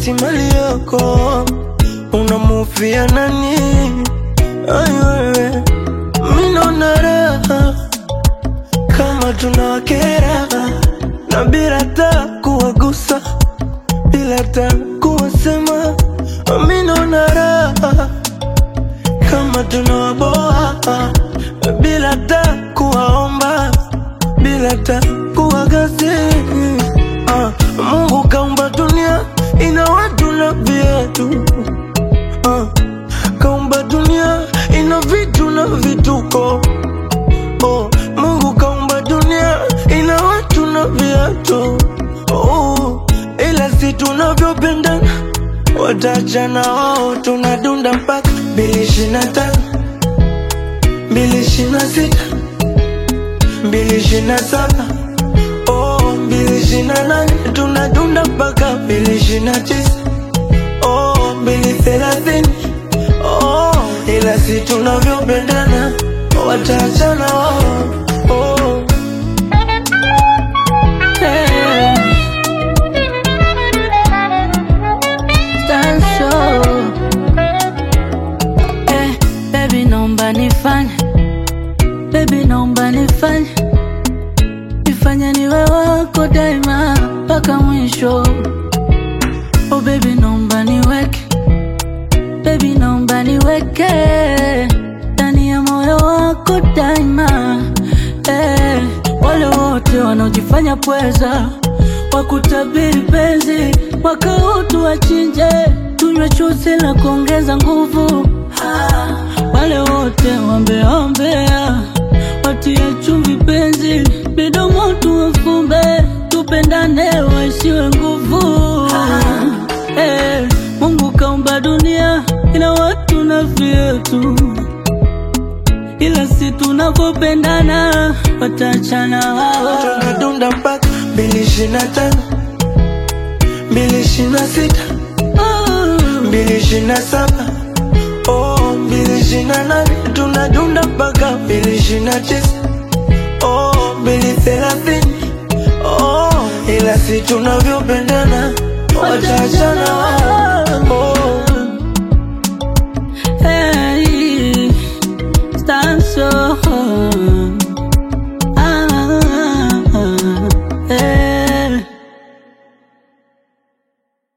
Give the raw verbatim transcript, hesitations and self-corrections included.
eti mali yako unamufia nani? Ay wewe, mimi naona raha kama tunawakera, na bila ta kuwagusa, bila ta kuwasema. Mimi naona raha kama tunawaboa, bila ta kuwaomba, bila ta kuwagasi. uh, Mungu kaumba dunia ina watu na viatu, uh, kaumba dunia ina vitu na vituko. Oh, Mungu kaumba dunia ina watu na viatu. Oh, ila si tunavyopendana watachana wao. Tunadunda mpaka mbili ishirini na tano, mbili ishirini na sita, mbili ishirini na saba, oh, mbili ishirini na nane. Tunadunda mpaka mbili ishirini na tisa, oh, mbili thelathini. Oh, ila si tunavyopendana watachana wao. Oh, hey. Tanso hey, baby naomba nifanye, baby naomba nifanye, nifanye niwe wako daima mpaka mwisho. Oh baby naomba niweke, baby naomba niweke ndani ya moyo wako daima. Eh, wale wote wanaojifanya pweza wakutabiri penzi, mwaka huu tuwachinje, tunywe chuzi la kuongeza nguvu. ah, Wale wote wambeombea watie chumvi penzi, midomo tuwafumbe, tupendane waishiwe nguvu. ah, eh, Mungu kaumba dunia ina watu na vyetu, ila si tunapopendana watachana wao. tunadunda mpaka mbili ishirini na tano, mbili ishirini na sita, mbili ishirini na saba, oh, mbili ishirini na nane. Tunadunda mpaka mbili ishirini na tisa, oh, mbili thelathini. Oh, ila si tunavyopendana watachana